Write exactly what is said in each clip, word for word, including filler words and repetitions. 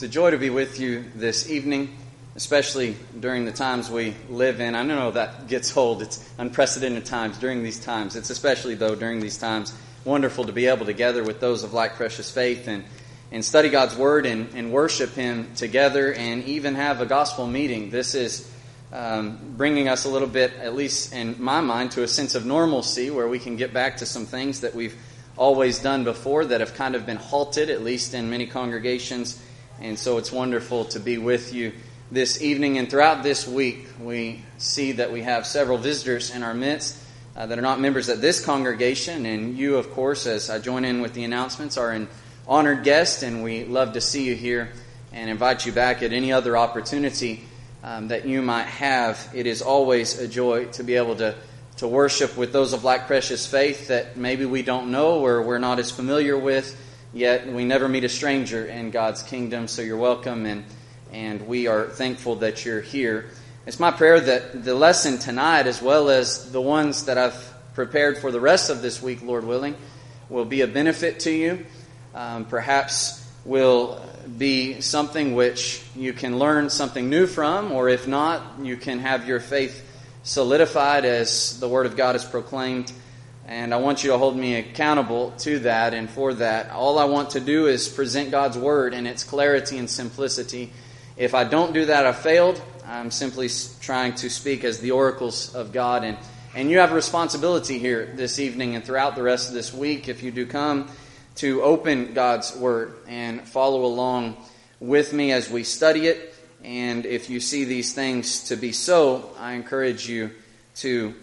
It's a joy to be with you this evening, especially during the times we live in. I know that gets old. It's unprecedented times during these times. It's especially, though, during these times, wonderful to be able to gather with those of like precious faith and, and study God's Word and, and worship Him together and even have a gospel meeting. This is um, bringing us a little bit, at least in my mind, to a sense of normalcy where we can get back to some things that we've always done before that have kind of been halted, at least in many congregations. And so it's wonderful to be with you this evening. And throughout this week, we see that we have several visitors in our midst uh, that are not members of this congregation. And you, of course, as I join in with the announcements, are an honored guest. And we love to see you here and invite you back at any other opportunity um, that you might have. It is always a joy to be able to, to worship with those of like precious faith that maybe we don't know or we're not as familiar with. Yet we never meet a stranger in God's kingdom, so you're welcome, and and we are thankful that you're here. It's my prayer that the lesson tonight, as well as the ones that I've prepared for the rest of this week, Lord willing, will be a benefit to you. Um, perhaps will be something which you can learn something new from, or if not, you can have your faith solidified as the Word of God is proclaimed. And I want you to hold me accountable to that and for that. All I want to do is present God's Word in its clarity and simplicity. If I don't do that, I've failed. I'm simply trying to speak as the oracles of God. And, and you have a responsibility here this evening and throughout the rest of this week, if you do come, to open God's Word and follow along with me as we study it. And if you see these things to be so, I encourage you to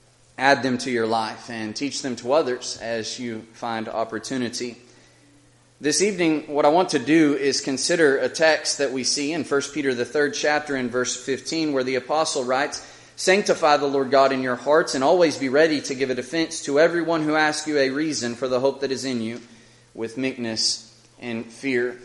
add them to your life and teach them to others as you find opportunity. This evening, what I want to do is consider a text that we see in First Peter, the third chapter, in verse fifteen, where the apostle writes, "Sanctify the Lord God in your hearts, and always be ready to give a defense to everyone who asks you a reason for the hope that is in you, with meekness and fear."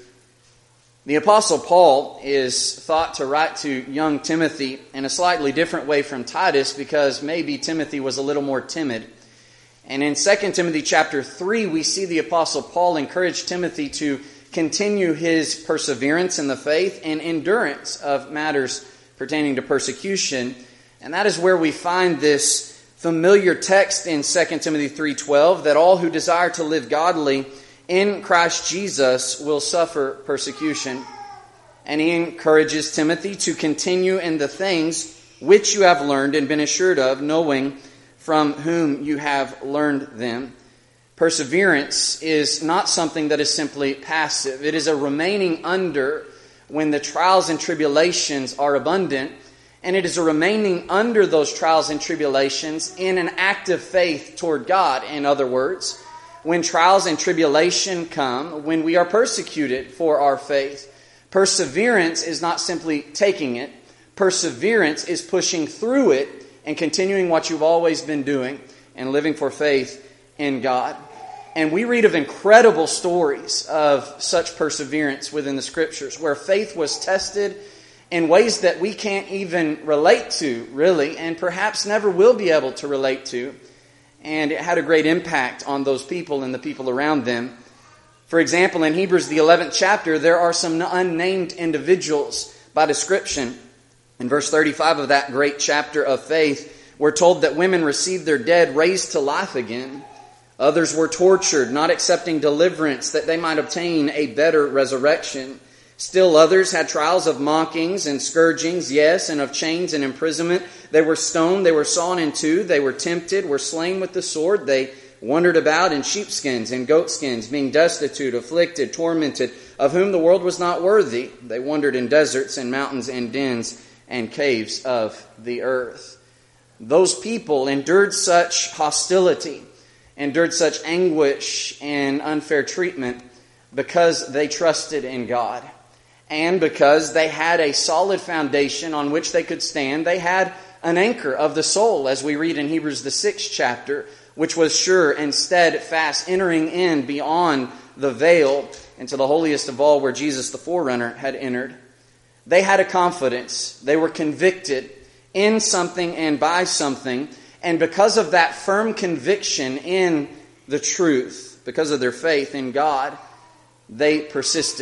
The Apostle Paul is thought to write to young Timothy in a slightly different way from Titus, because maybe Timothy was a little more timid. And in Second Timothy chapter three, we see the Apostle Paul encourage Timothy to continue his perseverance in the faith and endurance of matters pertaining to persecution. And that is where we find this familiar text in Second Timothy three twelve, that all who desire to live godly in Christ Jesus will suffer persecution. And he encourages Timothy to continue in the things which you have learned and been assured of, knowing from whom you have learned them. Perseverance is not something that is simply passive. It is a remaining under when the trials and tribulations are abundant. And it is a remaining under those trials and tribulations in an active faith toward God, in other words. When trials and tribulation come, when we are persecuted for our faith, perseverance is not simply taking it. Perseverance is pushing through it and continuing what you've always been doing and living for faith in God. And we read of incredible stories of such perseverance within the Scriptures, where faith was tested in ways that we can't even relate to, really, and perhaps never will be able to relate to. And it had a great impact on those people and the people around them. For example, in Hebrews, the eleventh chapter, there are some unnamed individuals by description. In verse thirty-five of that great chapter of faith, we're told that women received their dead raised to life again. Others were tortured, not accepting deliverance that they might obtain a better resurrection. Still others had trials of mockings and scourgings, yes, and of chains and imprisonment. They were stoned, they were sawn in two, they were tempted, were slain with the sword. They wandered about in sheepskins and goatskins, being destitute, afflicted, tormented, of whom the world was not worthy. They wandered in deserts and mountains and dens and caves of the earth. Those people endured such hostility, endured such anguish and unfair treatment because they trusted in God. And because they had a solid foundation on which they could stand. They had an anchor of the soul, as we read in Hebrews the sixth chapter, which was sure and steadfast, entering in beyond the veil into the holiest of all, where Jesus the forerunner had entered. They had a confidence. They were convicted in something and by something. And because of that firm conviction in the truth, because of their faith in God, they persisted.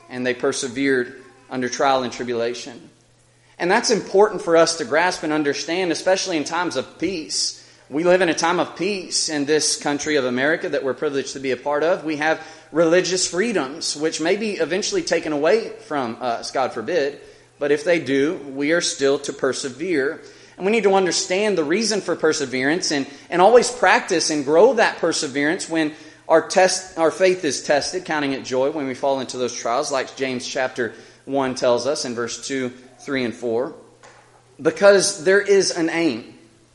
and they persevered under trial and tribulation. And that's important for us to grasp and understand, especially in times of peace. We live in a time of peace in this country of America that we're privileged to be a part of. We have religious freedoms, which may be eventually taken away from us, God forbid. But if they do, we are still to persevere. And we need to understand the reason for perseverance and, and always practice and grow that perseverance when our test, our faith is tested, counting it joy when we fall into those trials, like James chapter one tells us in verse two, three, and four. Because there is an aim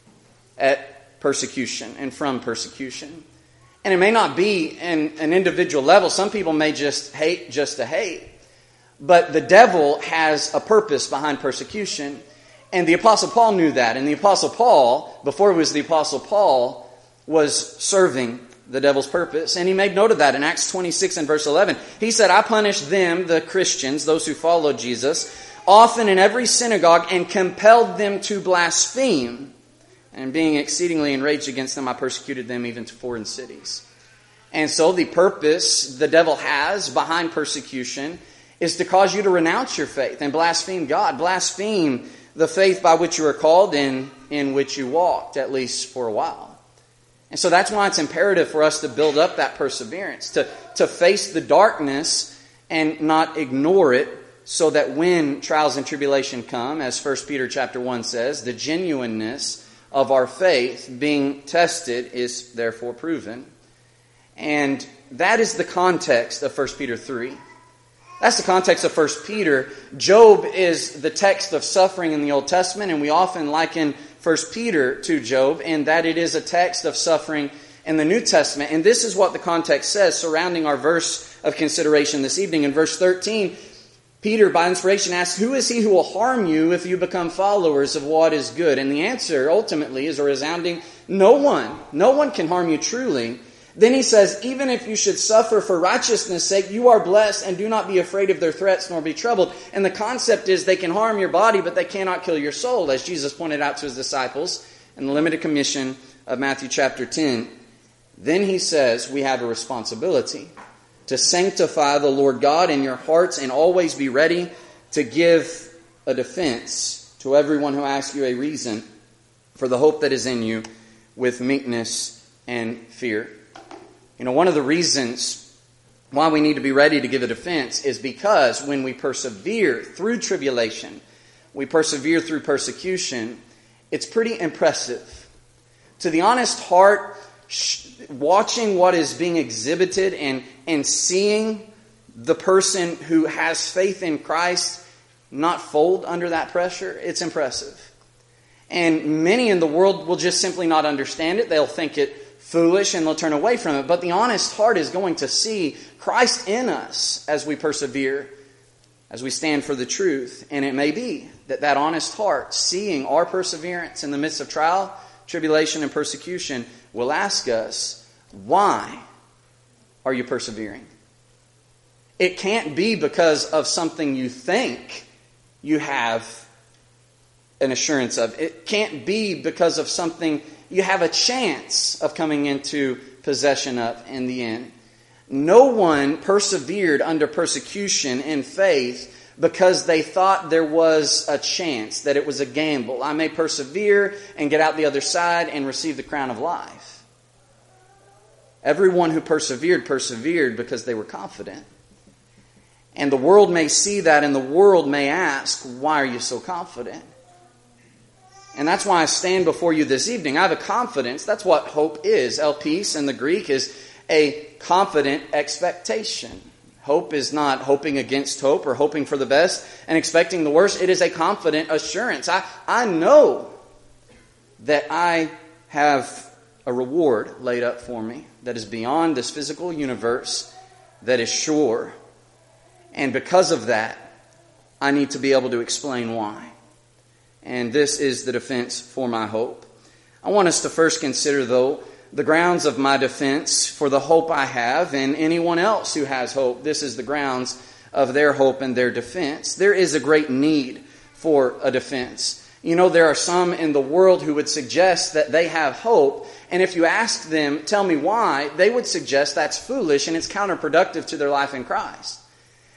at persecution and from persecution. And it may not be in an individual level. Some people may just hate just to hate. But the devil has a purpose behind persecution. And the Apostle Paul knew that. And the Apostle Paul, before he was the Apostle Paul, was serving the devil's purpose. And he made note of that in Acts twenty-six and verse eleven. He said, I punished them, the Christians, those who followed Jesus, often in every synagogue and compelled them to blaspheme. And being exceedingly enraged against them, I persecuted them even to foreign cities. And so the purpose the devil has behind persecution is to cause you to renounce your faith and blaspheme God. Blaspheme the faith by which you are called and in which you walked, at least for a while. And so that's why it's imperative for us to build up that perseverance, to, to face the darkness and not ignore it, so that when trials and tribulation come, as First Peter chapter one says, the genuineness of our faith being tested is therefore proven. And that is the context of First Peter three. That's the context of First Peter. Job is the text of suffering in the Old Testament, and we often liken First Peter to Job, and that it is a text of suffering in the New Testament. And this is what the context says surrounding our verse of consideration this evening. In verse thirteen, Peter, by inspiration, asks, who is he who will harm you if you become followers of what is good? And the answer, ultimately, is a resounding, no one. No one can harm you truly. Then he says, even if you should suffer for righteousness' sake, you are blessed, and do not be afraid of their threats, nor be troubled. And the concept is they can harm your body, but they cannot kill your soul, as Jesus pointed out to his disciples in the limited commission of Matthew chapter ten. Then he says we have a responsibility to sanctify the Lord God in your hearts and always be ready to give a defense to everyone who asks you a reason for the hope that is in you with meekness and fear. You know, one of the reasons why we need to be ready to give a defense is because when we persevere through tribulation, we persevere through persecution, it's pretty impressive. To the honest heart, watching what is being exhibited and, and seeing the person who has faith in Christ not fold under that pressure, it's impressive. And many in the world will just simply not understand it. They'll think it foolish and they'll turn away from it. But the honest heart is going to see Christ in us as we persevere, as we stand for the truth. And it may be that that honest heart, seeing our perseverance in the midst of trial, tribulation, and persecution, will ask us, why are you persevering? It can't be because of something you think you have an assurance of. It can't be because of something you have a chance of coming into possession of in the end. No one persevered under persecution in faith because they thought there was a chance, that it was a gamble. I may persevere and get out the other side and receive the crown of life. Everyone who persevered, persevered because they were confident. And the world may see that, and the world may ask, why are you so confident? And that's why I stand before you this evening. I have a confidence. That's what hope is. Elpis in the Greek is a confident expectation. Hope is not hoping against hope or hoping for the best and expecting the worst. It is a confident assurance. I, I know that I have a reward laid up for me that is beyond this physical universe, that is sure. And because of that, I need to be able to explain why. And this is the defense for my hope. I want us to first consider, though, the grounds of my defense for the hope I have and anyone else who has hope. This is the grounds of their hope and their defense. There is a great need for a defense. You know, there are some in the world who would suggest that they have hope, and if you ask them, tell me why, they would suggest that's foolish and it's counterproductive to their life in Christ.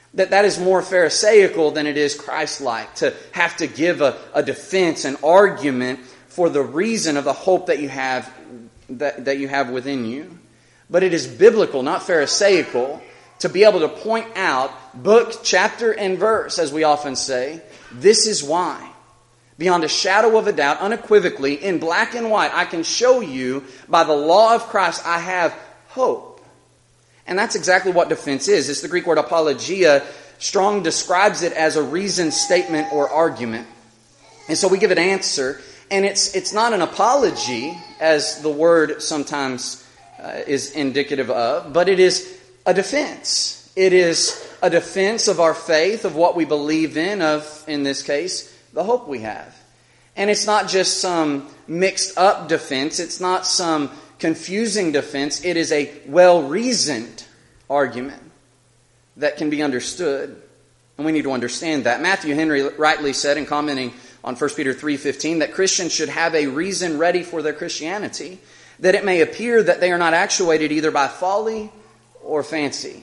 That that is more Pharisaical than it is Christ-like, to have to give a, a defense, an argument for the reason of the hope that you have that, that you have within you. But it is biblical, not Pharisaical, to be able to point out book, chapter, and verse, as we often say, this is why. Beyond a shadow of a doubt, unequivocally, in black and white, I can show you by the law of Christ I have hope. And that's exactly what defense is. It's the Greek word apologia. Strong describes it as a reasoned statement or argument. And so we give an answer. And it's it's not an apology, as the word sometimes uh, is indicative of, but it is a defense. It is a defense of our faith, of what we believe in, of, in this case, the hope we have. And it's not just some mixed up defense. It's not some confusing defense. It is a well-reasoned argument that can be understood. And we need to understand that. Matthew Henry rightly said in commenting on First Peter three fifteen that Christians should have a reason ready for their Christianity, that it may appear that they are not actuated either by folly or fancy.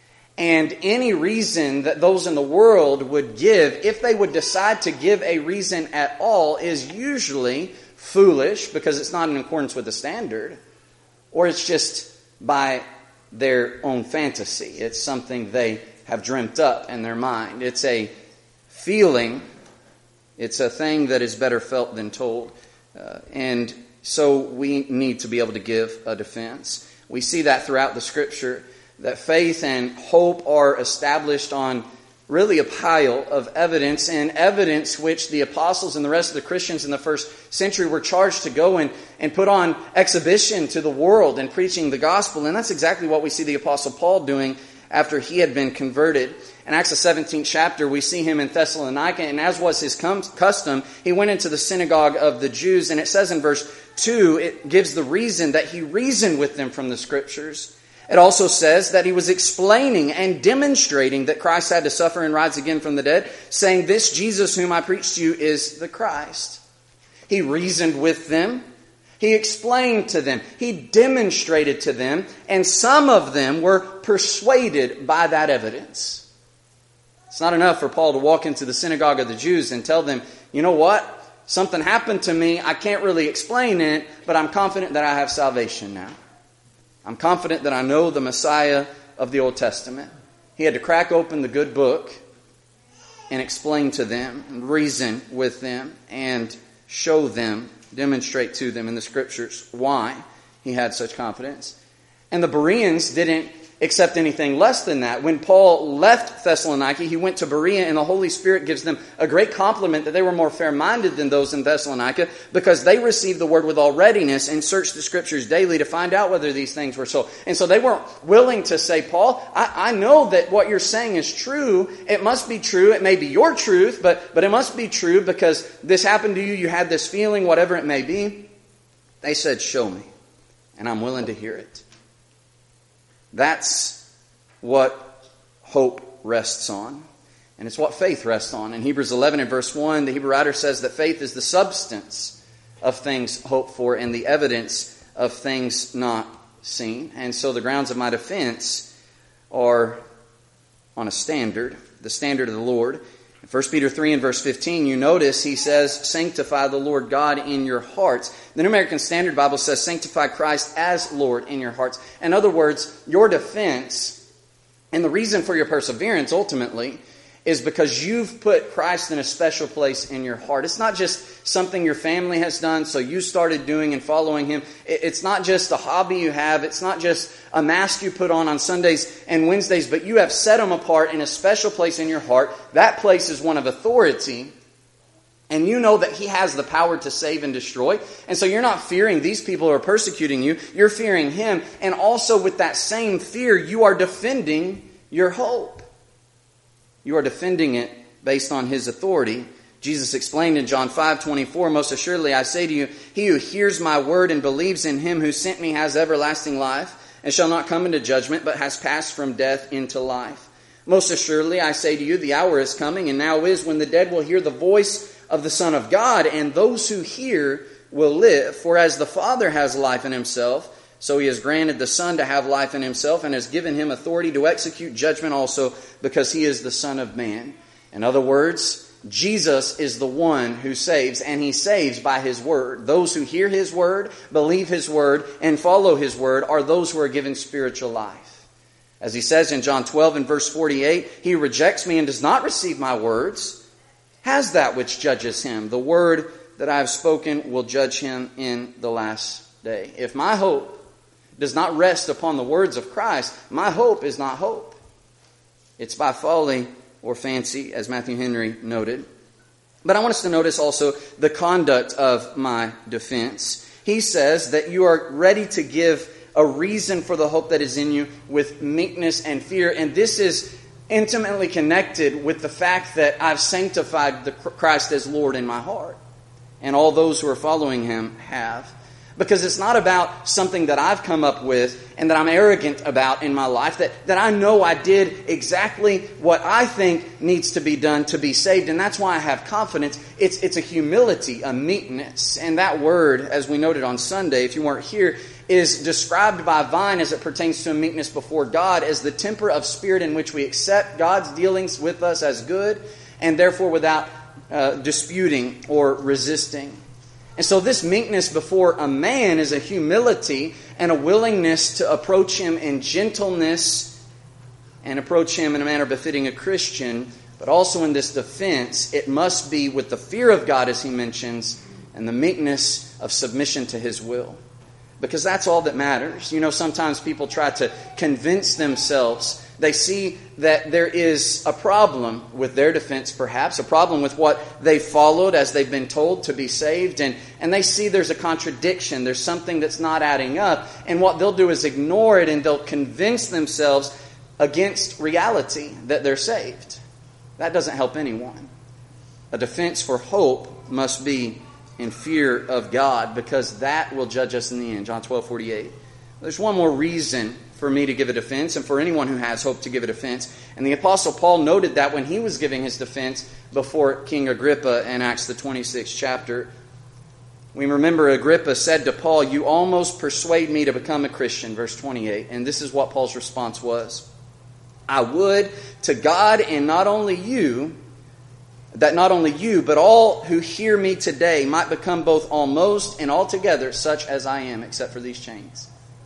And any reason that those in the world would give, if they would decide to give a reason at all, is usually foolish because it's not in accordance with the standard, or it's just by their own fantasy. It's something they have dreamt up in their mind. It's a feeling. It's a thing that is better felt than told. Uh, and so we need to be able to give a defense. We see that throughout the Scripture, that faith and hope are established on really a pile of evidence, and evidence which the apostles and the rest of the Christians in the first century were charged to go and, and put on exhibition to the world in preaching the gospel. And that's exactly what we see the Apostle Paul doing after he had been converted. In Acts the seventeenth chapter, we see him in Thessalonica, and as was his custom, he went into the synagogue of the Jews, and it says in verse two, it gives the reason that he reasoned with them from the Scriptures. It also says that he was explaining and demonstrating that Christ had to suffer and rise again from the dead, saying, "This Jesus whom I preach to you is the Christ." He reasoned with them. He explained to them. He demonstrated to them. And some of them were persuaded by that evidence. It's not enough for Paul to walk into the synagogue of the Jews and tell them, you know what? Something happened to me. I can't really explain it, but I'm confident that I have salvation now. I'm confident that I know the Messiah of the Old Testament. He had to crack open the good book and explain to them, and reason with them, and show them, demonstrate to them in the Scriptures why he had such confidence. And the Bereans didn't accept anything less than that. When Paul left Thessalonica, he went to Berea, and the Holy Spirit gives them a great compliment that they were more fair-minded than those in Thessalonica, because they received the word with all readiness and searched the Scriptures daily to find out whether these things were so. And so they weren't willing to say, Paul, I, I know that what you're saying is true. It must be true. It may be your truth, but, but it must be true because this happened to you. You had this feeling, whatever it may be. They said, show me, and I'm willing to hear it. That's what hope rests on. And it's what faith rests on. In Hebrews eleven and verse one, the Hebrew writer says that faith is the substance of things hoped for and the evidence of things not seen. And so the grounds of my defense are on a standard, the standard of the Lord. In First Peter three and verse fifteen, you notice he says, sanctify the Lord God in your hearts. The New American Standard Bible says, sanctify Christ as Lord in your hearts. In other words, your defense and the reason for your perseverance ultimately is because you've put Christ in a special place in your heart. It's not just something your family has done, so you started doing and following Him. It's not just a hobby you have. It's not just a mask you put on on Sundays and Wednesdays, but you have set Him apart in a special place in your heart. That place is one of authority, and you know that He has the power to save and destroy. And so you're not fearing these people who are persecuting you. You're fearing Him. And also with that same fear, you are defending your hope. You are defending it based on His authority. Jesus explained in John five twenty-four, most assuredly I say to you, he who hears my word and believes in Him who sent me has everlasting life, and shall not come into judgment, but has passed from death into life. Most assuredly I say to you, the hour is coming, and now is, when the dead will hear the voice of the Son of God, and those who hear will live. For as the Father has life in Himself, So he has granted the Son to have life in himself and has given him authority to execute judgment also because he is the Son of Man. In other words, Jesus is the one who saves, and he saves by his word. Those who hear his word, believe his word, and follow his word are those who are given spiritual life. As he says in John twelve and verse forty-eight, he rejects me and does not receive my words, has that which judges him. The word that I have spoken will judge him in the last day. If my hope does not rest upon the words of Christ, my hope is not hope. It's by folly or fancy, as Matthew Henry noted. But I want us to notice also the conduct of my defense. He says that you are ready to give a reason for the hope that is in you with meekness and fear. And this is intimately connected with the fact that I've sanctified the Christ as Lord in my heart. And all those who are following him have. Because it's not about something that I've come up with and that I'm arrogant about in my life. That, that I know I did exactly what I think needs to be done to be saved. And that's why I have confidence. It's, it's a humility, a meekness. And that word, as we noted on Sunday, if you weren't here, is described by Vine as it pertains to a meekness before God as the temper of spirit in which we accept God's dealings with us as good and therefore without uh, disputing or resisting. And so this meekness before a man is a humility and a willingness to approach him in gentleness and approach him in a manner befitting a Christian. But also in this defense, it must be with the fear of God, as he mentions, and the meekness of submission to his will. Because that's all that matters. You know, sometimes people try to convince themselves. They see that there is a problem with their defense, perhaps, a problem with what they followed as they've been told to be saved. And, and they see there's a contradiction. There's something that's not adding up. And what they'll do is ignore it, and they'll convince themselves against reality that they're saved. That doesn't help anyone. A defense for hope must be in fear of God, because that will judge us in the end. John twelve forty-eight. There's one more reason for me to give a defense, and for anyone who has hope to give a defense. And the Apostle Paul noted that when he was giving his defense before King Agrippa in Acts the twenty-sixth chapter. We remember Agrippa said to Paul, "You almost persuade me to become a Christian," verse twenty-eight. And this is what Paul's response was. "I would to God and not only you, that not only you, but all who hear me today might become both almost and altogether such as I am, except for these chains."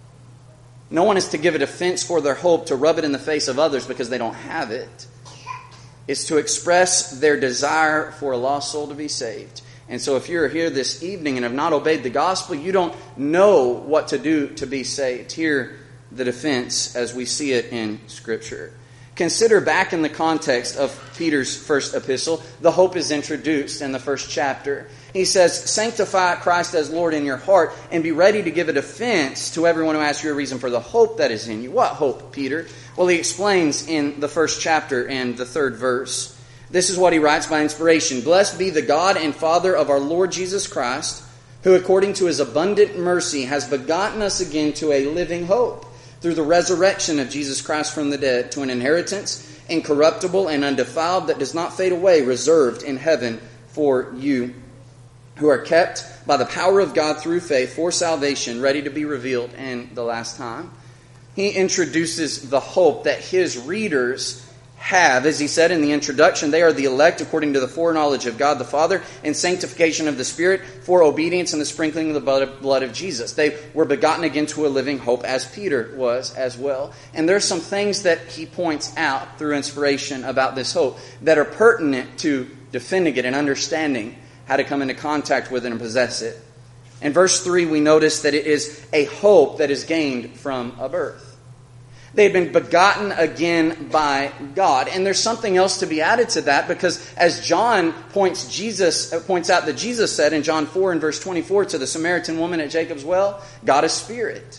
No one is to give a defense for their hope to rub it in the face of others because they don't have it. It's to express their desire for a lost soul to be saved. And so if you're here this evening and have not obeyed the gospel, you don't know what to do to be saved. Hear the defense as we see it in Scripture. Consider back in the context of Peter's first epistle, the hope is introduced in the first chapter. He says, "Sanctify Christ as Lord in your heart and be ready to give a defense to everyone who asks you a reason for the hope that is in you." What hope, Peter? Well, he explains in the first chapter and the third verse. This is what he writes by inspiration. "Blessed be the God and Father of our Lord Jesus Christ, who according to his abundant mercy has begotten us again to a living hope, through the resurrection of Jesus Christ from the dead, to an inheritance incorruptible and undefiled that does not fade away, reserved in heaven for you, who are kept by the power of God through faith for salvation, ready to be revealed in the last time." He introduces the hope that his readers have. As he said in the introduction, they are the elect according to the foreknowledge of God the Father and sanctification of the Spirit for obedience and the sprinkling of the blood of Jesus. They were begotten again to a living hope, as Peter was as well. And there's some things that he points out through inspiration about this hope that are pertinent to defending it and understanding how to come into contact with it and possess it. In verse three, we notice that it is a hope that is gained from a birth. They had been begotten again by God. And there's something else to be added to that, because as John points Jesus points out that Jesus said in John four and verse twenty-four to the Samaritan woman at Jacob's well, God is spirit.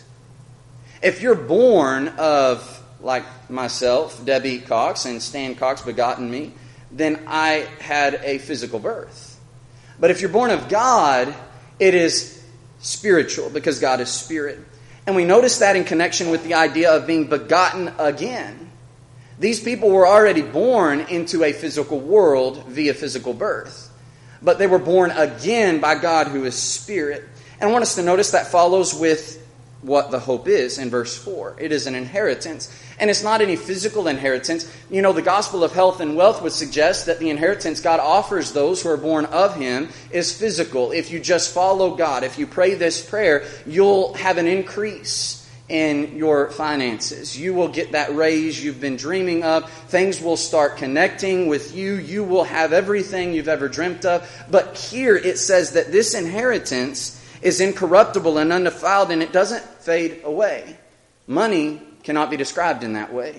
If you're born of, like myself, Debbie Cox and Stan Cox begotten me, then I had a physical birth. But if you're born of God, it is spiritual, because God is spirit. And we notice that in connection with the idea of being begotten again. These people were already born into a physical world via physical birth. But they were born again by God, who is spirit. And I want us to notice that follows with what the hope is in verse four. It is an inheritance. And it's not any physical inheritance. You know, the gospel of health and wealth would suggest that the inheritance God offers those who are born of Him is physical. If you just follow God, if you pray this prayer, you'll have an increase in your finances. You will get that raise you've been dreaming of. Things will start connecting with you. You will have everything you've ever dreamt of. But here it says that this inheritance is incorruptible and undefiled, and it doesn't fade away. Money cannot be described in that way.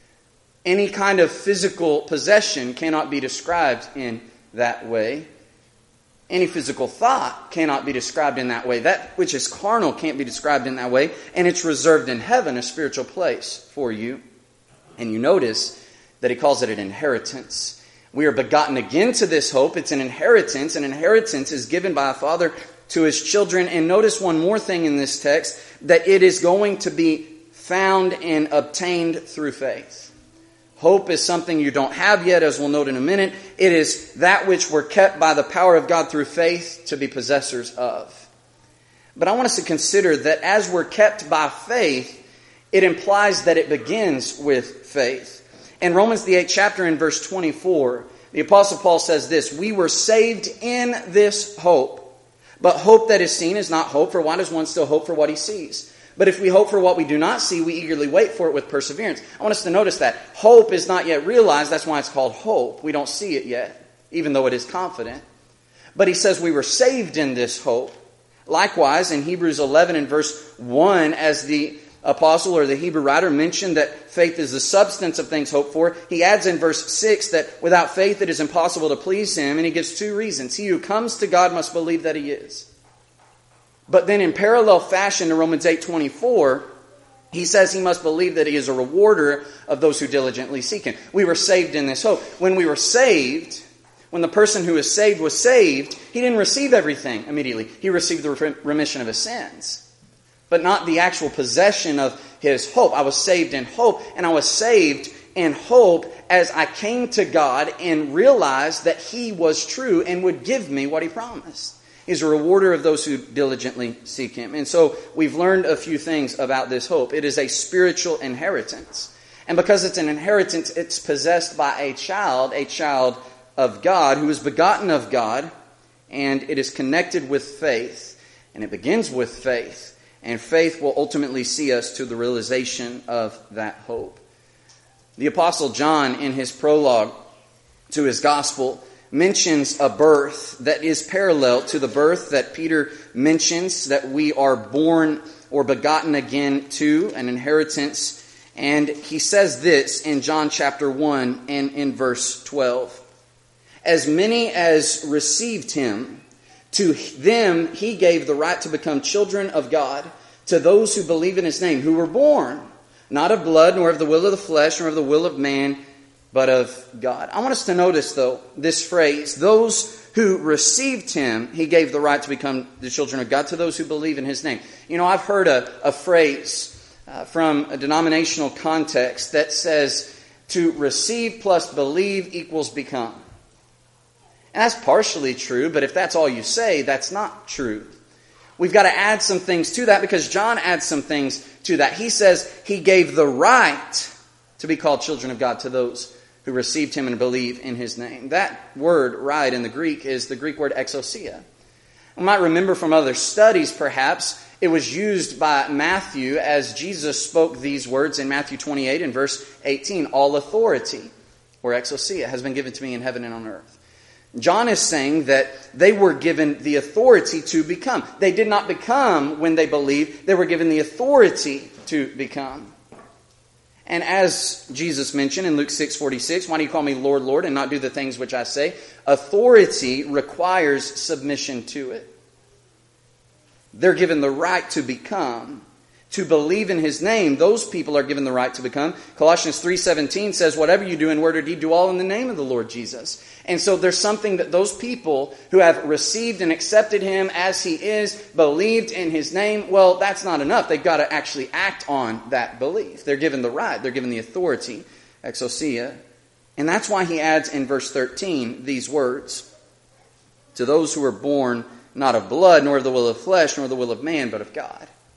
Any kind of physical possession cannot be described in that way. Any physical thought cannot be described in that way. That which is carnal can't be described in that way. And it's reserved in heaven, a spiritual place for you. And you notice that he calls it an inheritance. We are begotten again to this hope. It's an inheritance. An inheritance is given by a father to his children. And notice one more thing in this text, that it is going to be found and obtained through faith. Hope is something you don't have yet, as we'll note in a minute. It is that which we're kept by the power of God through faith to be possessors of. But I want us to consider that as we're kept by faith, it implies that it begins with faith. In Romans the eighth chapter in verse twenty-four, the Apostle Paul says this, "We were saved in this hope. But hope that is seen is not hope, for why does one still hope for what he sees? But if we hope for what we do not see, we eagerly wait for it with perseverance." I want us to notice that. Hope is not yet realized. That's why it's called hope. We don't see it yet, even though it is confident. But he says we were saved in this hope. Likewise, in Hebrews eleven and verse one, as the apostle or the Hebrew writer mentioned that faith is the substance of things hoped for, he adds in verse six that without faith it is impossible to please Him. And he gives two reasons. He who comes to God must believe that He is. But then in parallel fashion in Romans eight twenty-four, he says he must believe that He is a rewarder of those who diligently seek Him. We were saved in this hope. When we were saved, when the person who is saved was saved, he didn't receive everything immediately. He received the remission of his sins, but not the actual possession of his hope. I was saved in hope, and I was saved in hope as I came to God and realized that He was true and would give me what He promised. He's a rewarder of those who diligently seek Him. And so we've learned a few things about this hope. It is a spiritual inheritance. And because it's an inheritance, it's possessed by a child, a child of God, who is begotten of God, and it is connected with faith. And it begins with faith. And faith will ultimately see us to the realization of that hope. The Apostle John, in his prologue to his gospel, mentions a birth that is parallel to the birth that Peter mentions, that we are born or begotten again to, an inheritance. And he says this in John chapter one and in verse twelve. "As many as received Him, to them He gave the right to become children of God, to those who believe in His name, who were born, not of blood, nor of the will of the flesh, nor of the will of man, but of God." I want us to notice, though, this phrase, those who received Him, He gave the right to become the children of God, to those who believe in His name. You know, I've heard a, a phrase uh, from a denominational context that says, to receive plus believe equals become. And that's partially true, but if that's all you say, that's not true. We've got to add some things to that, because John adds some things to that. He says He gave the right to be called children of God to those who received Him and believe in His name. That word, right, in the Greek is the Greek word exousia. You might remember from other studies, perhaps, it was used by Matthew as Jesus spoke these words in Matthew twenty-eight and verse eighteen. All authority, or exousia, has been given to me in heaven and on earth. John is saying that they were given the authority to become. They did not become when they believed. They were given the authority to become. And as Jesus mentioned in Luke six forty-six, "Why do you call me Lord, Lord, and not do the things which I say?" Authority requires submission to it. They're given the right to become. To believe in His name, those people are given the right to become. Colossians three seventeen says, "Whatever you do in word or deed, do all in the name of the Lord Jesus." And so there's something that those people who have received and accepted Him as He is, believed in His name, well, that's not enough. They've got to actually act on that belief. They're given the right. They're given the authority, exousia. And that's why he adds in verse thirteen these words, "To those who are born not of blood, nor of the will of flesh, nor of the will of man, but of God."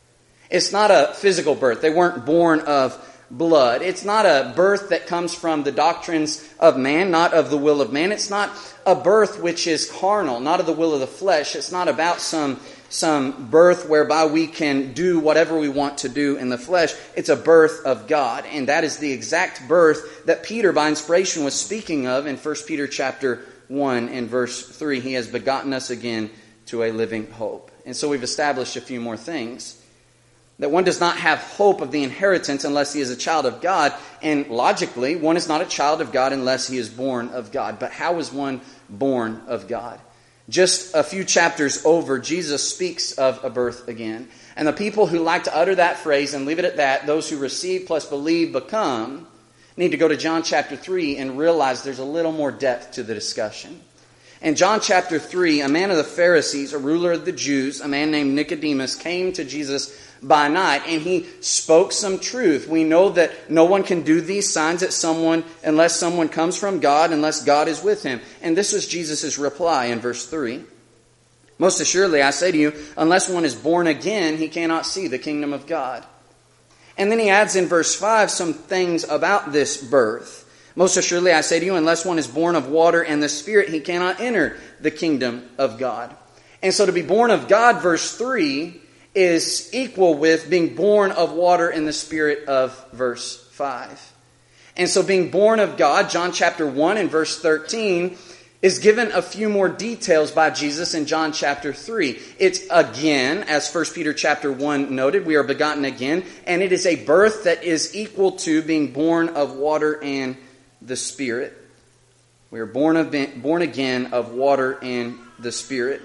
It's not a physical birth. They weren't born of blood. It's not a birth that comes from the doctrines of man, not of the will of man. It's not a birth which is carnal, not of the will of the flesh. It's not about some, some birth whereby we can do whatever we want to do in the flesh. It's a birth of God. And that is the exact birth that Peter, by inspiration, was speaking of in First Peter chapter one and verse three. He has begotten us again to a living hope. And so we've established a few more things. That one does not have hope of the inheritance unless he is a child of God. And logically, one is not a child of God unless he is born of God. But how is one born of God? Just a few chapters over, Jesus speaks of a birth again. And the people who like to utter that phrase and leave it at that, those who receive plus believe become, need to go to John chapter three and realize there's a little more depth to the discussion. In John chapter three, a man of the Pharisees, a ruler of the Jews, a man named Nicodemus, came to Jesus by night, and he spoke some truth. We know that no one can do these signs at someone unless someone comes from God, unless God is with him. And this was Jesus' reply in verse three. Most assuredly, I say to you, unless one is born again, he cannot see the kingdom of God. And then he adds in verse five some things about this birth. Most assuredly, I say to you, unless one is born of water and the Spirit, he cannot enter the kingdom of God. And so to be born of God, verse three, is equal with being born of water and the Spirit of verse five. And so being born of God, John chapter one and verse thirteen, is given a few more details by Jesus in John chapter three. It's again, as First Peter chapter one noted, we are begotten again, and it is a birth that is equal to being born of water and the Spirit. We are born of born again of water and the Spirit.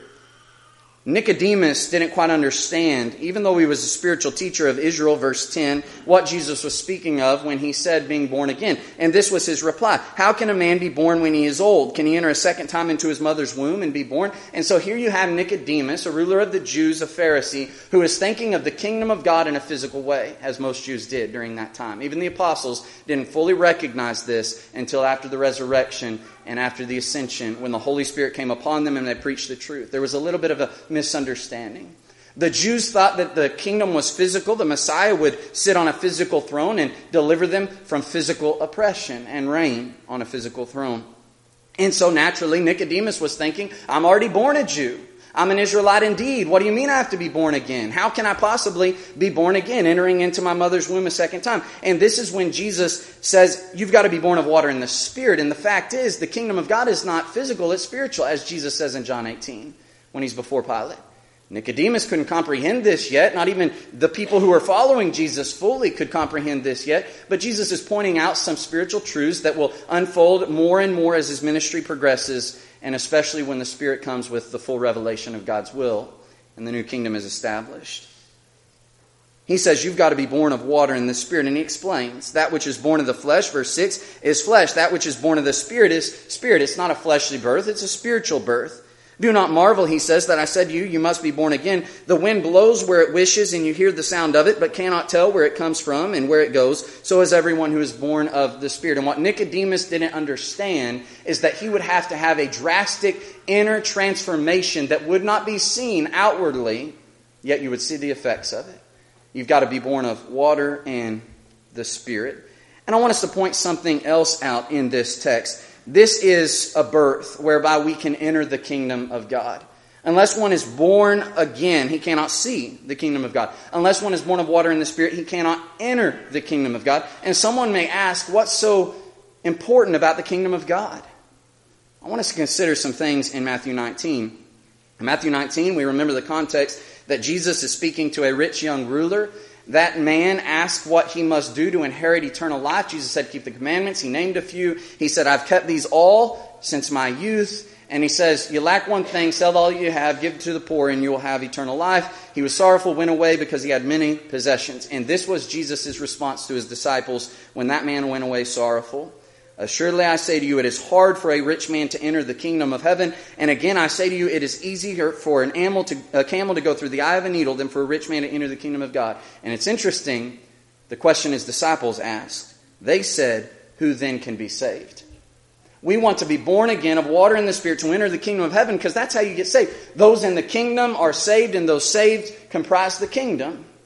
Nicodemus didn't quite understand, even though he was a spiritual teacher of Israel, verse ten, what Jesus was speaking of when he said being born again. And this was his reply. How can a man be born when he is old? Can he enter a second time into his mother's womb and be born? And so here you have Nicodemus, a ruler of the Jews, a Pharisee, who is thinking of the kingdom of God in a physical way, as most Jews did during that time. Even the apostles didn't fully recognize this until after the resurrection and after the ascension, when the Holy Spirit came upon them and they preached the truth. There was a little bit of a misunderstanding. The Jews thought that the kingdom was physical. The Messiah would sit on a physical throne and deliver them from physical oppression and reign on a physical throne. And so naturally, Nicodemus was thinking, I'm already born a Jew. I'm an Israelite indeed. What do you mean I have to be born again? How can I possibly be born again, entering into my mother's womb a second time? And this is when Jesus says, you've got to be born of water and the Spirit. And the fact is, the kingdom of God is not physical, it's spiritual, as Jesus says in John eighteen, when he's before Pilate. Nicodemus couldn't comprehend this yet. Not even the people who were following Jesus fully could comprehend this yet. But Jesus is pointing out some spiritual truths that will unfold more and more as his ministry progresses, and especially when the Spirit comes with the full revelation of God's will and the new kingdom is established. He says you've got to be born of water and the Spirit. And he explains, that which is born of the flesh, verse six, is flesh. That which is born of the Spirit is spirit. It's not a fleshly birth, it's a spiritual birth. Do not marvel, he says, that I said to you, you must be born again. The wind blows where it wishes, and you hear the sound of it, but cannot tell where it comes from and where it goes. So is everyone who is born of the Spirit. And what Nicodemus didn't understand is that he would have to have a drastic inner transformation that would not be seen outwardly, yet you would see the effects of it. You've got to be born of water and the Spirit. And I want us to point something else out in this text. This is a birth whereby we can enter the kingdom of God. Unless one is born again, he cannot see the kingdom of God. Unless one is born of water and the Spirit, he cannot enter the kingdom of God. And someone may ask, what's so important about the kingdom of God? I want us to consider some things in Matthew nineteen. In Matthew nineteen, we remember the context that Jesus is speaking to a rich young ruler. That man asked what he must do to inherit eternal life. Jesus said, keep the commandments. He named a few. He said, I've kept these all since my youth. And he says, you lack one thing, sell all you have, give it to the poor, and you will have eternal life. He was sorrowful, went away because he had many possessions. And this was Jesus' response to his disciples when that man went away sorrowful. Assuredly, I say to you, it is hard for a rich man to enter the kingdom of heaven. And again, I say to you, it is easier for an camel to, a camel to go through the eye of a needle than for a rich man to enter the kingdom of God. And it's interesting, the question his disciples asked. They said, who then can be saved? We want to be born again of water and the Spirit to enter the kingdom of heaven, because that's how you get saved. Those in the kingdom are saved, and those saved comprise the kingdom.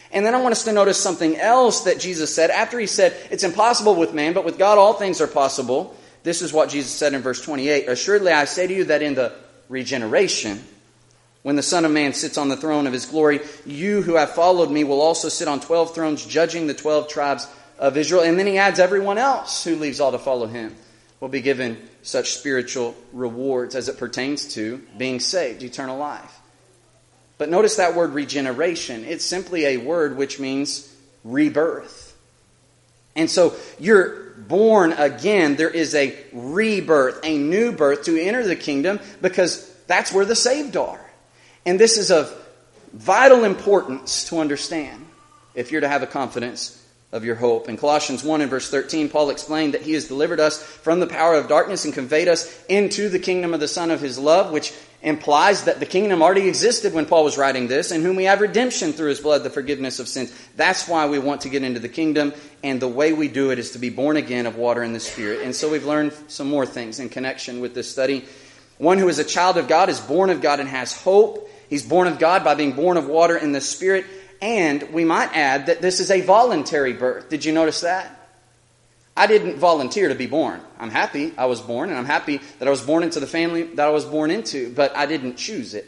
And then I want us to notice something else that Jesus said. After he said, it's impossible with man, but with God all things are possible. This is what Jesus said in verse twenty-eight. Assuredly I say to you that in the regeneration, when the Son of Man sits on the throne of his glory, you who have followed me will also sit on twelve thrones, judging the twelve tribes of Israel. And then he adds, everyone else who leaves all to follow him will be given such spiritual rewards as it pertains to being saved, eternal life. But notice that word regeneration. It's simply a word which means rebirth. And so you're born again. There is a rebirth, a new birth to enter the kingdom, because that's where the saved are. And this is of vital importance to understand if you're to have a confidence of your hope. In Colossians one and verse thirteen, Paul explained that he has delivered us from the power of darkness and conveyed us into the kingdom of the Son of his love, which implies that the kingdom already existed when Paul was writing this, in whom we have redemption through his blood, the forgiveness of sins. That's why we want to get into the kingdom, and the way we do it is to be born again of water and the Spirit. And so we've learned some more things in connection with this study. One who is a child of God is born of God and has hope. He's born of God by being born of water and the Spirit. And we might add that this is a voluntary birth. Did you notice that? I didn't volunteer to be born. I'm happy I was born, and I'm happy that I was born into the family that I was born into, but I didn't choose it.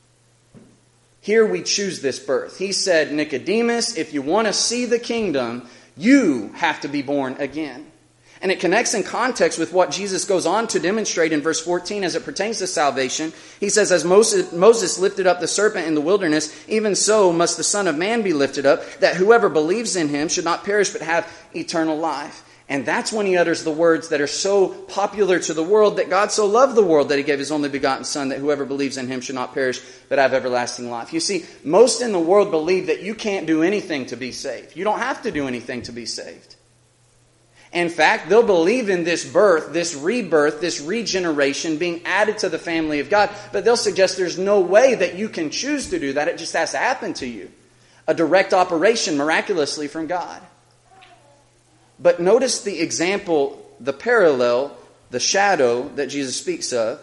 Here we choose this birth. He said, Nicodemus, if you want to see the kingdom, you have to be born again. And it connects in context with what Jesus goes on to demonstrate in verse fourteen as it pertains to salvation. He says, as Moses, Moses lifted up the serpent in the wilderness, even so must the Son of Man be lifted up, that whoever believes in him should not perish but have eternal life. And that's when he utters the words that are so popular to the world, that God so loved the world that he gave his only begotten Son, that whoever believes in him should not perish but have everlasting life. You see, most in the world believe that you can't do anything to be saved. You don't have to do anything to be saved. In fact, they'll believe in this birth, this rebirth, this regeneration being added to the family of God, but they'll suggest there's no way that you can choose to do that. It just has to happen to you. A direct operation miraculously from God. But notice the example, the parallel, the shadow that Jesus speaks of.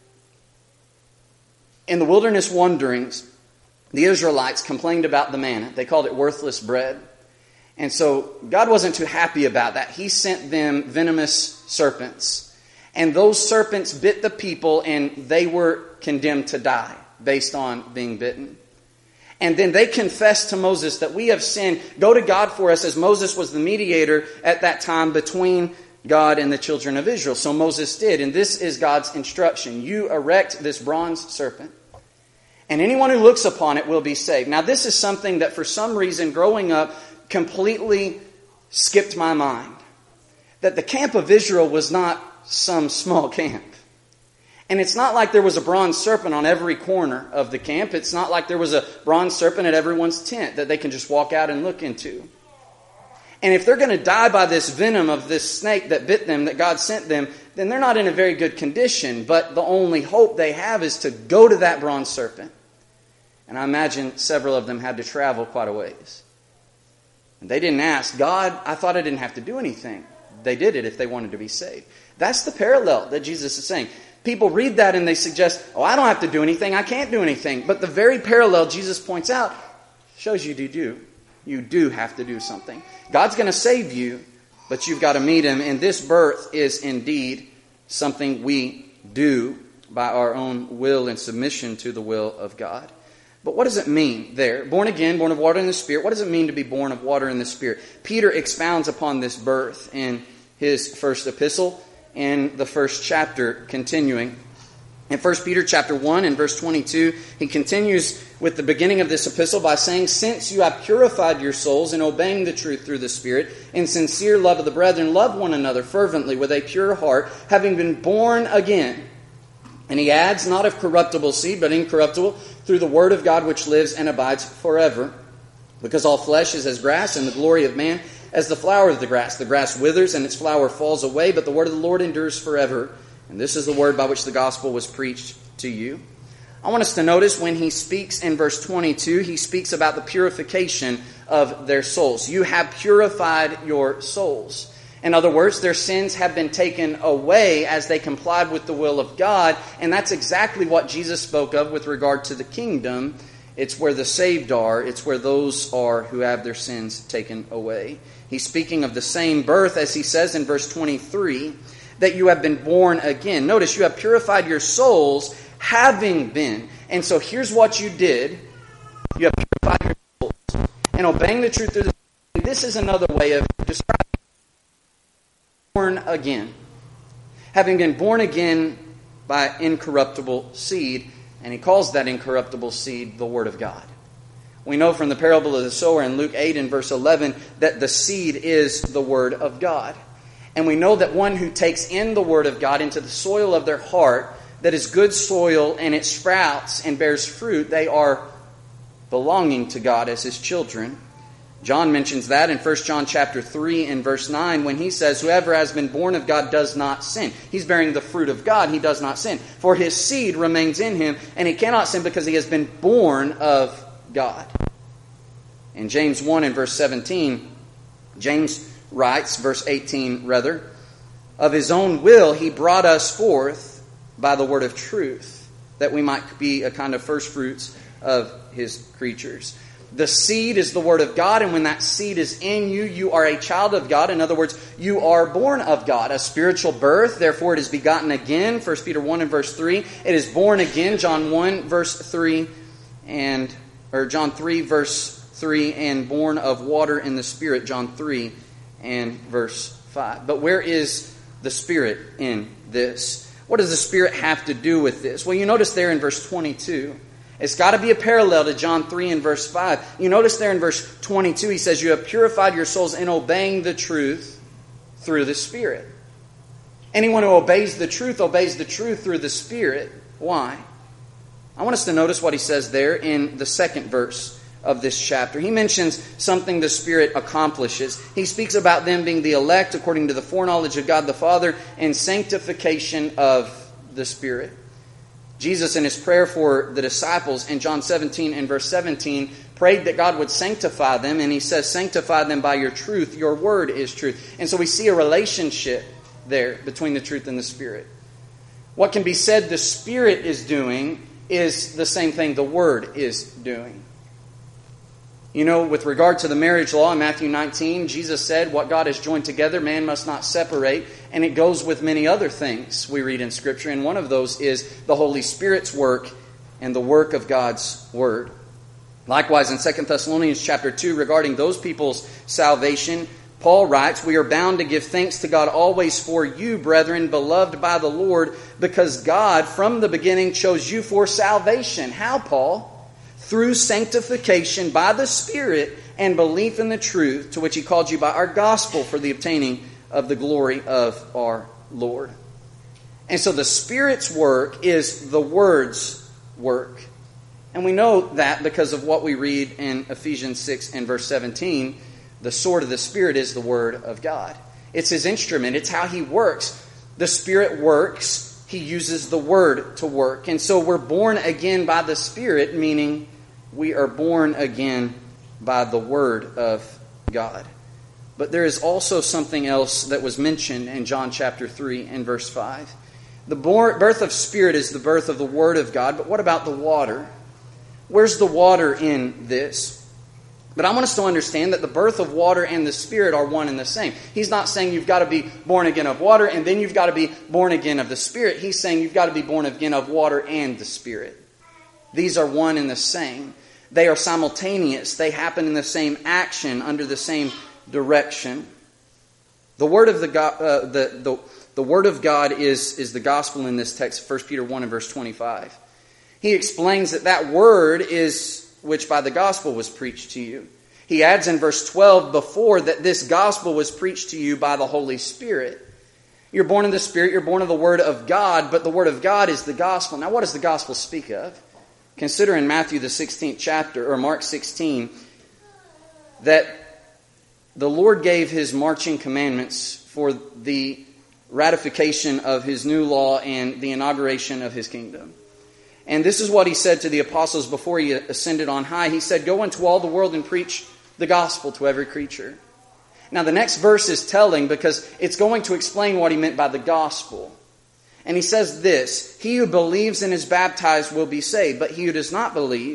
In the wilderness wanderings, the Israelites complained about the manna. They called it worthless bread. And so God wasn't too happy about that. He sent them venomous serpents. And those serpents bit the people, and they were condemned to die based on being bitten. And then they confessed to Moses that we have sinned. Go to God for us, as Moses was the mediator at that time between God and the children of Israel. So Moses did. And this is God's instruction. You erect this bronze serpent, and anyone who looks upon it will be saved. Now this is something that for some reason growing up completely skipped my mind. That the camp of Israel was not some small camp. And it's not like there was a bronze serpent on every corner of the camp. It's not like there was a bronze serpent at everyone's tent that they can just walk out and look into. And if they're going to die by this venom of this snake that bit them, that God sent them, then they're not in a very good condition. But the only hope they have is to go to that bronze serpent. And I imagine several of them had to travel quite a ways. And they didn't ask, God, I thought I didn't have to do anything. They did it if they wanted to be saved. That's the parallel that Jesus is saying. People read that and they suggest, oh, I don't have to do anything. I can't do anything. But the very parallel Jesus points out shows you do do. You do have to do something. God's going to save you, but you've got to meet him. And this birth is indeed something we do by our own will and submission to the will of God. But what does it mean there? Born again, born of water and the Spirit. What does it mean to be born of water and the Spirit? Peter expounds upon this birth in his first epistle, in the first chapter, continuing. In First Peter chapter one and verse twenty-two, he continues with the beginning of this epistle by saying, since you have purified your souls in obeying the truth through the Spirit, in sincere love of the brethren, love one another fervently with a pure heart, having been born again. And he adds, not of corruptible seed, but incorruptible, through the word of God which lives and abides forever. Because all flesh is as grass, and the glory of man as the flower of the grass. The grass withers, and its flower falls away, but the word of the Lord endures forever. And this is the word by which the gospel was preached to you. I want us to notice when he speaks in verse twenty-two, he speaks about the purification of their souls. You have purified your souls. In other words, their sins have been taken away as they complied with the will of God. And that's exactly what Jesus spoke of with regard to the kingdom It's where the saved are. It's where those are who have their sins taken away. He's speaking of the same birth, as he says in verse twenty-three, that you have been born again. Notice, you have purified your souls, having been. And so here's what you did. You have purified your souls. And obeying the truth through the Spirit. This is another way of describing born again. Having been born again by incorruptible seed. And he calls that incorruptible seed the Word of God. We know from the parable of the sower in Luke eight and verse eleven that the seed is the Word of God. And we know that one who takes in the Word of God into the soil of their heart, that is good soil and it sprouts and bears fruit, they are belonging to God as His children. John mentions that in First John chapter three and verse nine when he says, whoever has been born of God does not sin. He's bearing the fruit of God. He does not sin. For his seed remains in him, and he cannot sin because he has been born of God. In James one and verse seventeen, James writes, verse eighteen rather, of his own will he brought us forth by the word of truth, that we might be a kind of first fruits of his creatures. The seed is the Word of God, and when that seed is in you, you are a child of God. In other words, you are born of God. A spiritual birth, therefore it is begotten again. First Peter one and verse three. It is born again, John one verse three, and or John three verse three, and born of water in the Spirit, John three and verse five. But where is the Spirit in this? What does the Spirit have to do with this? Well, you notice there in verse twenty-two, it's got to be a parallel to John three and verse five. You notice there in verse twenty-two, he says, you have purified your souls in obeying the truth through the Spirit. Anyone who obeys the truth, obeys the truth through the Spirit. Why? I want us to notice what he says there in the second verse of this chapter. He mentions something the Spirit accomplishes. He speaks about them being the elect according to the foreknowledge of God the Father and sanctification of the Spirit. Jesus, in his prayer for the disciples in John seventeen and verse seventeen, prayed that God would sanctify them, and he says, sanctify them by your truth. Your word is truth. And so we see a relationship there between the truth and the Spirit. What can be said the Spirit is doing is the same thing the Word is doing. You know, with regard to the marriage law in Matthew nineteen, Jesus said, what God has joined together, man must not separate. And it goes with many other things we read in Scripture. And one of those is the Holy Spirit's work and the work of God's Word. Likewise, in Second Thessalonians chapter two, regarding those people's salvation, Paul writes, we are bound to give thanks to God always for you, brethren, beloved by the Lord, because God from the beginning chose you for salvation. How, Paul? Through sanctification by the Spirit and belief in the truth, to which He called you by our gospel for the obtaining of the glory of our Lord. And so the Spirit's work is the Word's work. And we know that because of what we read in Ephesians six and verse seventeen. The sword of the Spirit is the Word of God. It's His instrument. It's how He works. The Spirit works. He uses the Word to work. And so we're born again by the Spirit, meaning we are born again by the Word of God. But there is also something else that was mentioned in John chapter three and verse five. The birth of Spirit is the birth of the Word of God. But what about the water? Where's the water in this? But I want us to understand that the birth of water and the Spirit are one and the same. He's not saying you've got to be born again of water and then you've got to be born again of the Spirit. He's saying you've got to be born again of water and the Spirit. These are one and the same. They are simultaneous. They happen in the same action, under the same direction. The word of the God, uh, the, the the word of God is is the gospel in this text, First Peter one and verse twenty-five. He explains that that word is which by the gospel was preached to you. He adds in verse twelve before that this gospel was preached to you by the Holy Spirit. You're born of the Spirit, you're born of the Word of God, but the Word of God is the gospel. Now what does the gospel speak of? Consider in Matthew the sixteenth chapter, or Mark sixteen, that the Lord gave His marching commandments for the ratification of His new law and the inauguration of His kingdom. And this is what He said to the apostles before He ascended on high. He said, go into all the world and preach the gospel to every creature. Now the next verse is telling because it's going to explain what He meant by the gospel. And He says this, he who believes and is baptized will be saved, but he who does not believe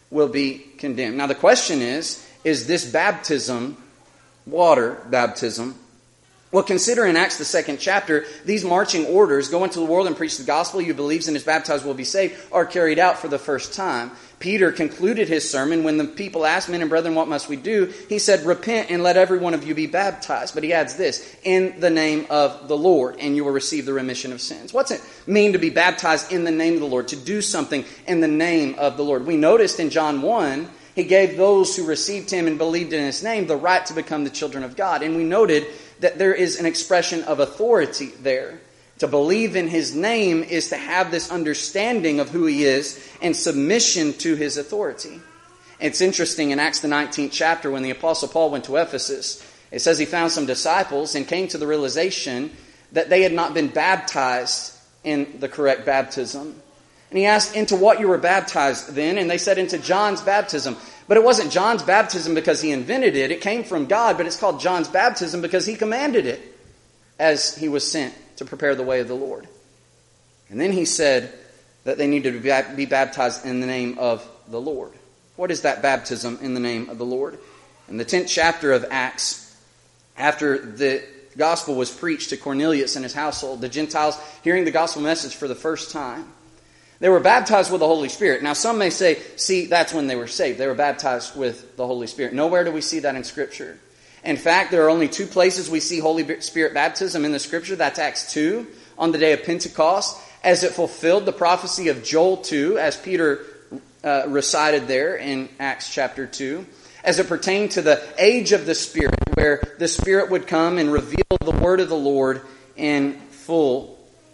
will be condemned. Now the question is, is this baptism, water baptism? Well, consider in Acts the second chapter, these marching orders, go into the world and preach the gospel, you believes and is baptized will be saved, are carried out for the first time. Peter concluded his sermon when the people asked, men and brethren, what must we do? He said, repent and let every one of you be baptized. But he adds this, in the name of the Lord, and you will receive the remission of sins. What's it mean to be baptized in the name of the Lord? To do something in the name of the Lord. We noticed in John one, he gave those who received him and believed in his name the right to become the children of God. And we noted that there is an expression of authority there. To believe in his name is to have this understanding of who he is and submission to his authority. It's interesting in Acts the nineteenth chapter when the Apostle Paul went to Ephesus, it says he found some disciples and came to the realization that they had not been baptized in the correct baptism. And he asked, into what you were baptized then? And they said, into John's baptism. But it wasn't John's baptism because he invented it. It came from God, but it's called John's baptism because he commanded it as he was sent to prepare the way of the Lord. And then he said that they needed to be baptized in the name of the Lord. What is that baptism in the name of the Lord? In the tenth chapter of Acts, after the gospel was preached to Cornelius and his household, the Gentiles hearing the gospel message for the first time, they were baptized with the Holy Spirit. Now some may say, see, that's when they were saved. They were baptized with the Holy Spirit. Nowhere do we see that in Scripture. In fact, there are only two places we see Holy Spirit baptism in the Scripture. That's Acts two, on the day of Pentecost, as it fulfilled the prophecy of Joel two, as Peter uh, recited there in Acts chapter two, as it pertained to the age of the Spirit, where the Spirit would come and reveal the word of the Lord in full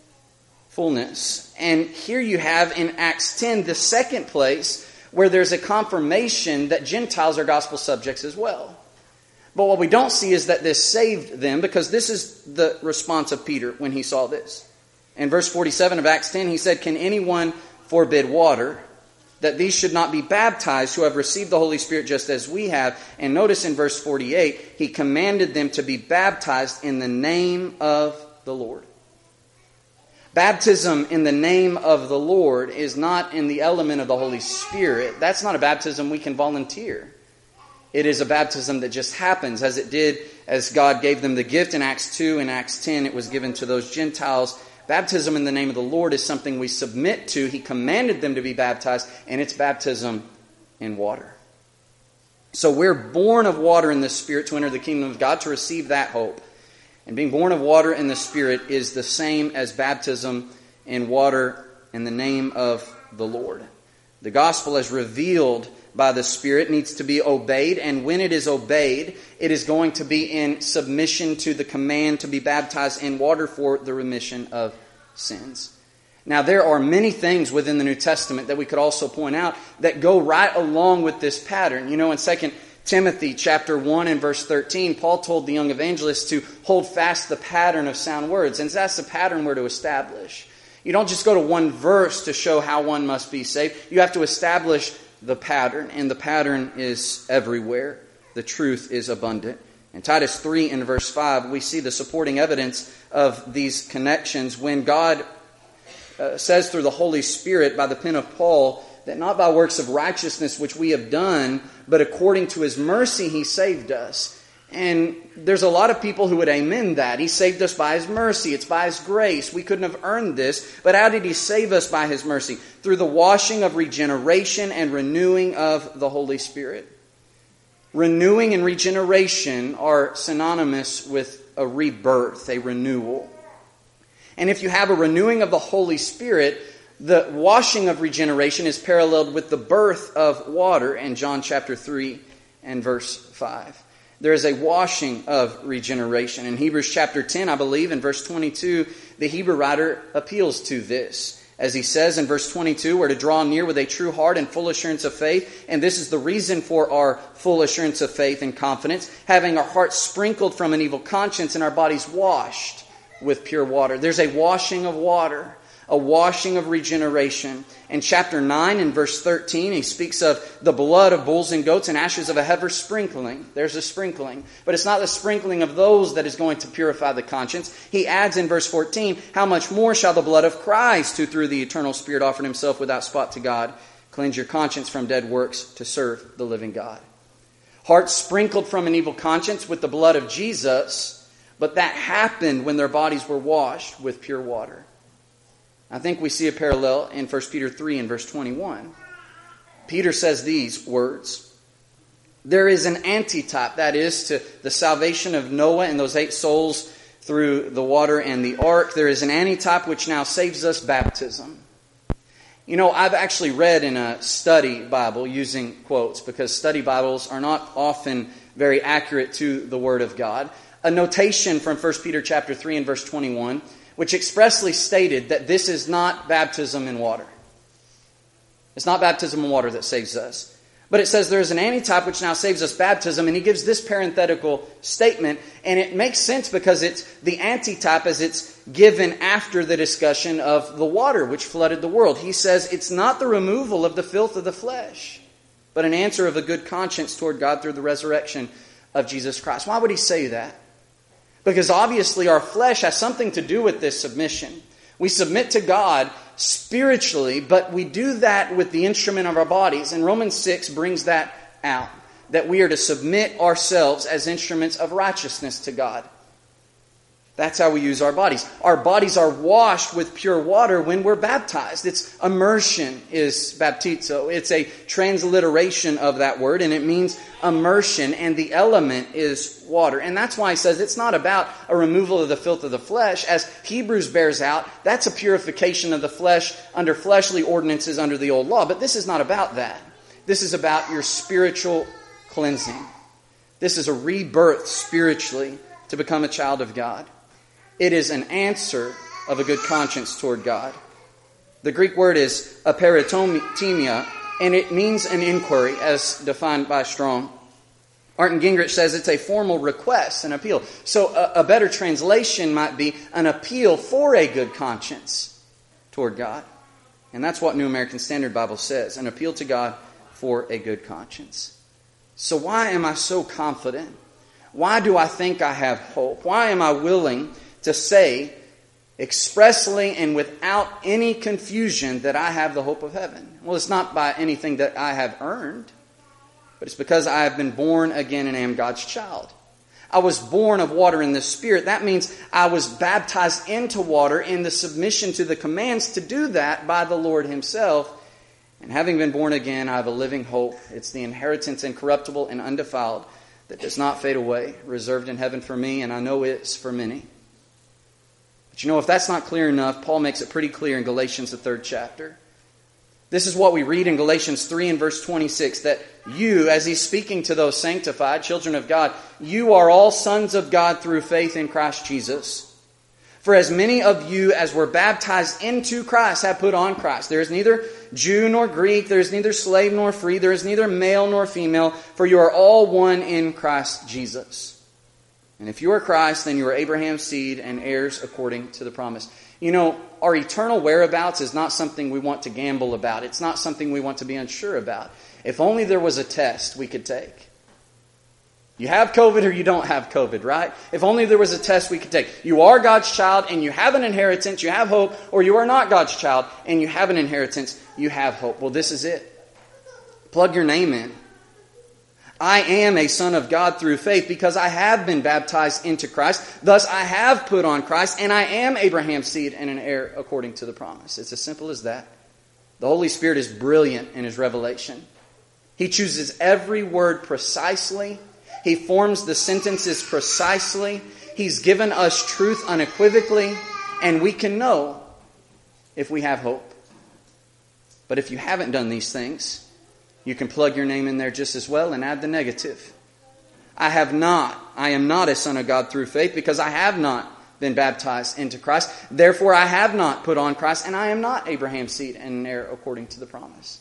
fullness. And here you have in Acts ten, the second place where there's a confirmation that Gentiles are gospel subjects as well. But what we don't see is that this saved them, because this is the response of Peter when he saw this. In verse forty-seven of Acts ten, he said, can anyone forbid water, that these should not be baptized who have received the Holy Spirit just as we have? And notice in verse forty-eight, he commanded them to be baptized in the name of the Lord. Baptism in the name of the Lord is not in the element of the Holy Spirit. That's not a baptism we can volunteer. It is a baptism that just happens as it did as God gave them the gift in Acts two and Acts ten. It was given to those Gentiles. Baptism in the name of the Lord is something we submit to. He commanded them to be baptized, and it's baptism in water. So we're born of water in the Spirit to enter the kingdom of God, to receive that hope. And being born of water in the Spirit is the same as baptism in water in the name of the Lord. The gospel as revealed by the Spirit needs to be obeyed, and when it is obeyed, it is going to be in submission to the command to be baptized in water for the remission of sins. Now, there are many things within the New Testament that we could also point out that go right along with this pattern. You know, in Second Timothy chapter one and verse thirteen, Paul told the young evangelist to hold fast the pattern of sound words. And that's the pattern we're to establish. You don't just go to one verse to show how one must be saved. You have to establish the pattern, and the pattern is everywhere. The truth is abundant. In Titus three and verse five, we see the supporting evidence of these connections when God uh, says through the Holy Spirit by the pen of Paul that not by works of righteousness which we have done, but according to His mercy He saved us. And there's a lot of people who would amen that. He saved us by His mercy. It's by His grace. We couldn't have earned this. But how did He save us by His mercy? Through the washing of regeneration and renewing of the Holy Spirit. Renewing and regeneration are synonymous with a rebirth, a renewal. And if you have a renewing of the Holy Spirit, the washing of regeneration is paralleled with the birth of water in John chapter three and verse five. There is a washing of regeneration. In Hebrews chapter ten, I believe, in verse twenty-two, the Hebrew writer appeals to this. As he says in verse twenty-two, we're to draw near with a true heart and full assurance of faith. And this is the reason for our full assurance of faith and confidence, having our hearts sprinkled from an evil conscience and our bodies washed with pure water. There's a washing of water, a washing of regeneration. In chapter nine and verse thirteen, he speaks of the blood of bulls and goats and ashes of a heifer sprinkling. There's a sprinkling. But it's not the sprinkling of those that is going to purify the conscience. He adds in verse fourteen, how much more shall the blood of Christ, who through the eternal Spirit offered Himself without spot to God, Cleanse your conscience from dead works to serve the living God. Hearts sprinkled from an evil conscience with the blood of Jesus, but that happened when their bodies were washed with pure water. I think we see a parallel in First Peter three and verse twenty-one. Peter says these words, there is an antitype, that is, to the salvation of Noah and those eight souls through the water and the ark. There is an antitype which now saves us, baptism. You know, I've actually read in a study Bible using quotes because study Bibles are not often very accurate to the Word of God. A notation from First Peter chapter three and verse twenty-one, which expressly stated that this is not baptism in water. It's not baptism in water that saves us. But it says there is an antitype which now saves us, baptism, and he gives this parenthetical statement, and it makes sense because it's the antitype as it's given after the discussion of the water which flooded the world. He says it's not the removal of the filth of the flesh, but an answer of a good conscience toward God through the resurrection of Jesus Christ. Why would he say that? Because obviously our flesh has something to do with this submission. We submit to God spiritually, but we do that with the instrument of our bodies. And Romans six brings that out, that we are to submit ourselves as instruments of righteousness to God. That's how we use our bodies. Our bodies are washed with pure water when we're baptized. It's immersion is baptizo. It's a transliteration of that word, and it means immersion, and the element is water. And that's why he says it's not about a removal of the filth of the flesh. As Hebrews bears out, that's a purification of the flesh under fleshly ordinances under the old law. But this is not about that. This is about your spiritual cleansing. This is a rebirth spiritually to become a child of God. It is an answer of a good conscience toward God. The Greek word is aperitomia, and it means an inquiry, as defined by Strong. Arndt Gingrich says it's a formal request, an appeal. So a, a better translation might be an appeal for a good conscience toward God. And that's what New American Standard Bible says, an appeal to God for a good conscience. So why am I so confident? Why do I think I have hope? Why am I willing to say expressly and without any confusion that I have the hope of heaven? Well, it's not by anything that I have earned, but it's because I have been born again and am God's child. I was born of water and the Spirit. That means I was baptized into water in the submission to the commands to do that by the Lord Himself. And having been born again, I have a living hope. It's the inheritance incorruptible and undefiled that does not fade away, reserved in heaven for me, and I know it's for many. But you know, if that's not clear enough, Paul makes it pretty clear in Galatians, the third chapter. This is what we read in Galatians three and verse twenty-six, that you, as he's speaking to those sanctified children of God, you are all sons of God through faith in Christ Jesus. For as many of you as were baptized into Christ have put on Christ. There is neither Jew nor Greek, there is neither slave nor free, there is neither male nor female, for you are all one in Christ Jesus. And if you are Christ, then you are Abraham's seed and heirs according to the promise. You know, our eternal whereabouts is not something we want to gamble about. It's not something we want to be unsure about. If only there was a test we could take. You have COVID or you don't have COVID, right? If only there was a test we could take. You are God's child and you have an inheritance, you have hope, or you are not God's child and you have an inheritance, you have hope. Well, this is it. Plug your name in. I am a son of God through faith because I have been baptized into Christ. Thus I have put on Christ, and I am Abraham's seed and an heir according to the promise. It's as simple as that. The Holy Spirit is brilliant in His revelation. He chooses every word precisely. He forms the sentences precisely. He's given us truth unequivocally, and we can know if we have hope. But if you haven't done these things, you can plug your name in there just as well and add the negative. I have not, I am not a son of God through faith because I have not been baptized into Christ. Therefore I have not put on Christ, and I am not Abraham's seed and an heir according to the promise.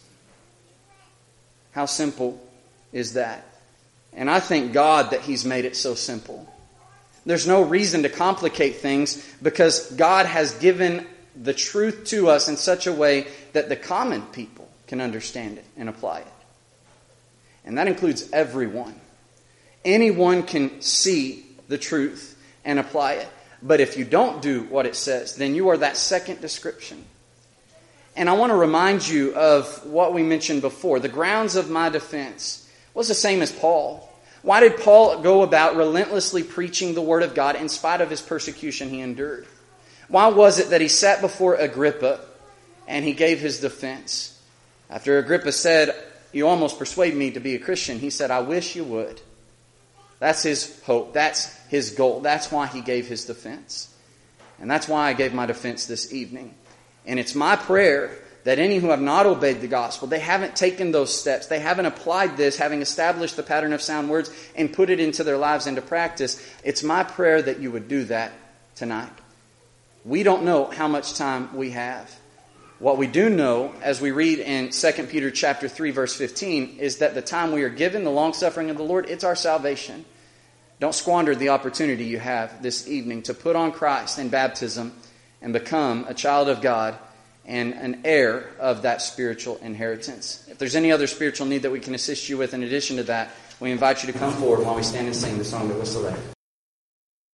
How simple is that? And I thank God that He's made it so simple. There's no reason to complicate things because God has given the truth to us in such a way that the common people can understand it and apply it. And that includes everyone. Anyone can see the truth and apply it. But if you don't do what it says, then you are that second description. And I want to remind you of what we mentioned before. The grounds of my defense was the same as Paul. Why did Paul go about relentlessly preaching the Word of God in spite of his persecution he endured? Why was it that he sat before Agrippa and he gave his defense? After Agrippa said, "You almost persuade me to be a Christian," he said, "I wish you would." That's his hope. That's his goal. That's why he gave his defense. And that's why I gave my defense this evening. And it's my prayer that any who have not obeyed the gospel, they haven't taken those steps, they haven't applied this, having established the pattern of sound words and put it into their lives into practice, it's my prayer that you would do that tonight. We don't know how much time we have. What we do know, as we read in Second Peter chapter three, verse fifteen, is that the time we are given, the long-suffering of the Lord, it's our salvation. Don't squander the opportunity you have this evening to put on Christ in baptism and become a child of God and an heir of that spiritual inheritance. If there's any other spiritual need that we can assist you with in addition to that, we invite you to come forward while we stand and sing the song that was selected.